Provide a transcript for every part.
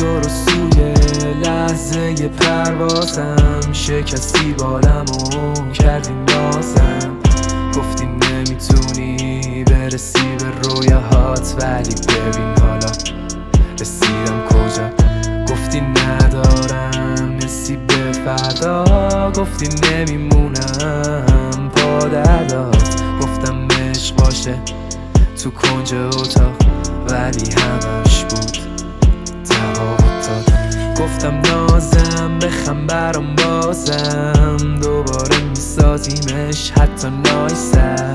تو رو سوی لحظه پروازم شکستی بالمو کردی نازم، گفتی نمیتونی برسی به رویاهات، ولی ببین حالا رسیدم کجا. گفتی ندارم حسی به فردا، گفتی نمیمونم با دردات. گفتم عشق باشه تو کنج اتاق، ولی همش بود داد. گفتم نازم بخم برام بازم، دوباره میسازیمش حتی نایسر.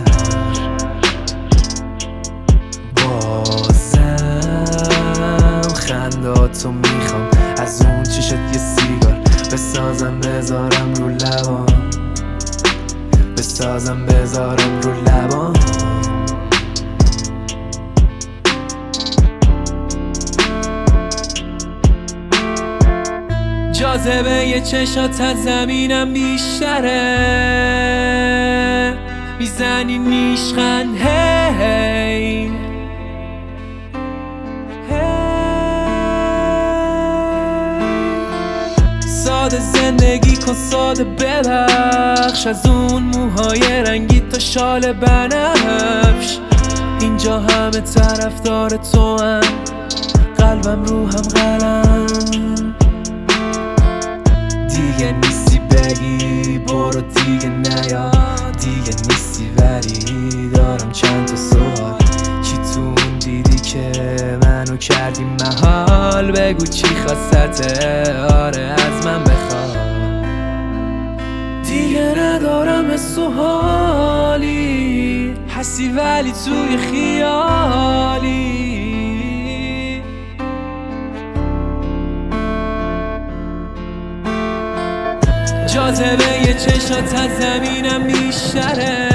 بازم خنداتو میخوام، از اون چشت یه سیگار بسازم بذارم رو لبام، بسازم بذارم رو لبام. جاذبه یه چشات از زمینم بیشتره، میزنی نیشخند هی ساده زندگی کن، ساده ببخش، از اون موهای رنگی تا شال بنفش. اینجا همه طرفدار تو هم، قلبم روحم قلم. دیگه نیستی بگی برو دیگه نیا، دیگه نیستی ولی دارم چند تا سوال. چی تو اون دیدی که منو کردی محال؟ بگو چی خواستته، آره از من بخواد. دیگه ندارم حس و حالی، هستی ولی توی خیالی. جاذبه یه چشات از زمینم بیشتره،